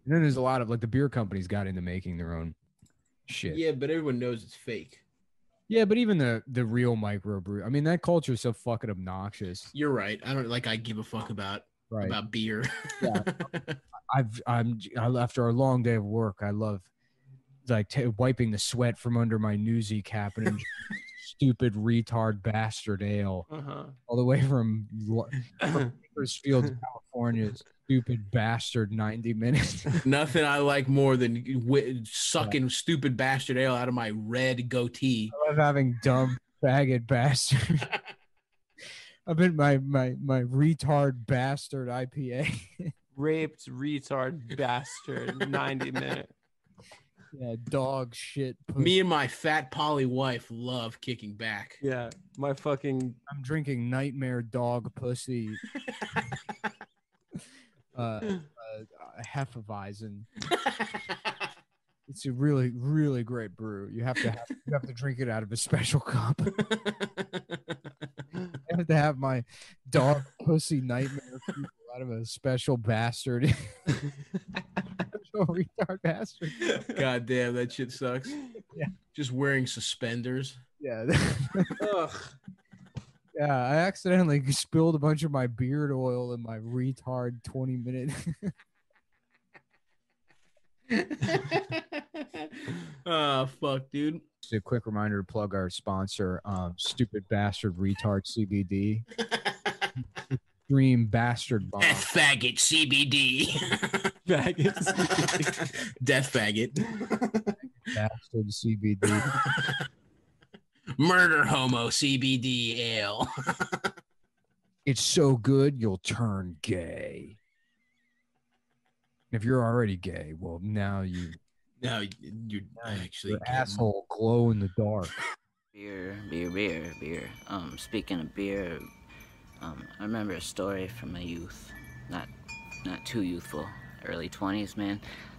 And then there's a lot of like the beer companies got into making their own shit. Yeah, but everyone knows it's fake. Yeah, but even the real microbrew, I mean, that culture is so fucking obnoxious. You're right. I give a fuck about beer. Yeah, after a long day of work, I love like wiping the sweat from under my newsy cap and stupid retard bastard ale all the way from Bakersfield, California's stupid bastard 90 minutes. Nothing I like more than sucking stupid bastard ale out of my red goatee. I love having dumb faggot bastard. I've been my retard bastard IPA. Raped retard bastard 90 minute. Yeah, dog shit. Pussy. Me and my fat poly wife love kicking back. Yeah, I'm drinking nightmare dog pussy. Hefeweizen. It's a really, really great brew. You have to drink it out of a special cup. I have to have my dog pussy nightmare out of a special bastard. Retard bastard. God damn, that shit sucks. Yeah. Just wearing suspenders. Yeah. Yeah, I accidentally spilled a bunch of my beard oil in my retard 20-minute. Oh, fuck, dude. Just a quick reminder to plug our sponsor, Stupid Bastard Retard CBD. Extreme Bastard Bomb. Death Faggot CBD. Faggot. Death Faggot. Bastard CBD. Murder Homo CBD Ale. It's so good, you'll turn gay. If you're already gay, well, now you're actually your asshole glow in the dark. Beer. Speaking of beer, I remember a story from my youth, not too youthful, early 20s, man.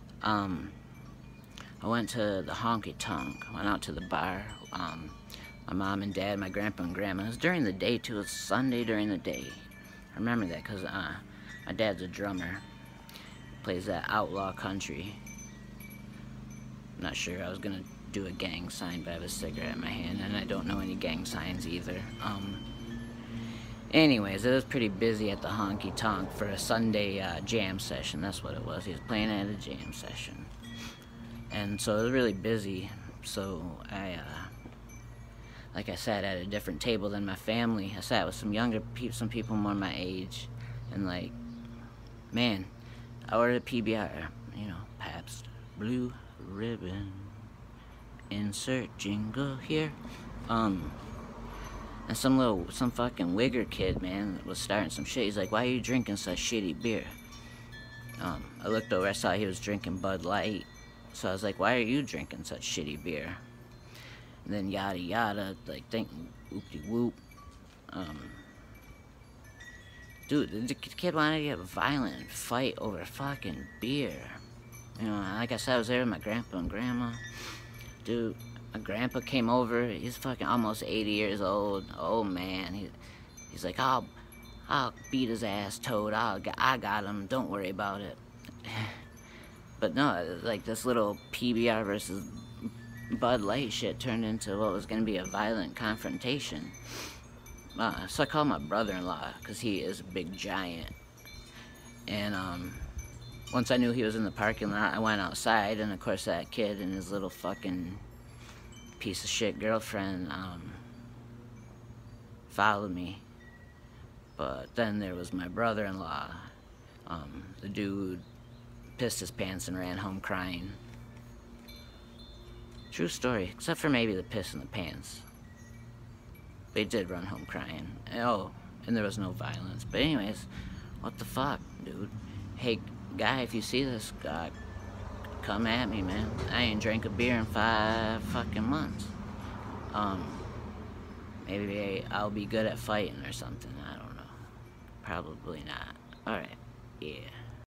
I went to the honky tonk, went out to the bar. My mom and dad, my grandpa and grandma. It was during the day too. It was Sunday during the day. I remember that because my dad's a drummer. Plays that outlaw country. I'm not sure. I was gonna do a gang sign, but I have a cigarette in my hand, and I don't know any gang signs either. Anyways, it was pretty busy at the honky tonk for a Sunday jam session. That's what it was. He was playing at a jam session, and so it was really busy. So I sat at a different table than my family. I sat with some younger people, some people more my age, and like, man, I ordered a PBR, Pabst Blue Ribbon. Insert jingle here. And some fucking wigger kid, man, was starting some shit. He's like, "Why are you drinking such shitty beer?" I looked over, I saw he was drinking Bud Light. So I was like, "Why are you drinking such shitty beer?" And then yada yada, like thinking whoop-de-whoop. Dude, the kid wanted to get violent and fight over fucking beer. Like I said, I was there with my grandpa and grandma. Dude, my grandpa came over. He's fucking almost 80 years old. Oh man, he's like, I'll beat his ass, Toad. I got him. Don't worry about it. But no, like this little PBR versus Bud Light shit turned into what was gonna be a violent confrontation. So I called my brother-in-law, because he is a big giant. And once I knew he was in the parking lot, I went outside, and of course that kid and his little fucking piece of shit girlfriend followed me. But then there was my brother-in-law. The dude pissed his pants and ran home crying. True story, except for maybe the piss in the pants. They did run home crying. Oh, and there was no violence. But anyways, what the fuck, dude? Hey, guy, if you see this, come at me, man. I ain't drank a beer in 5 fucking months. Maybe I'll be good at fighting or something. I don't know. Probably not. Alright, yeah.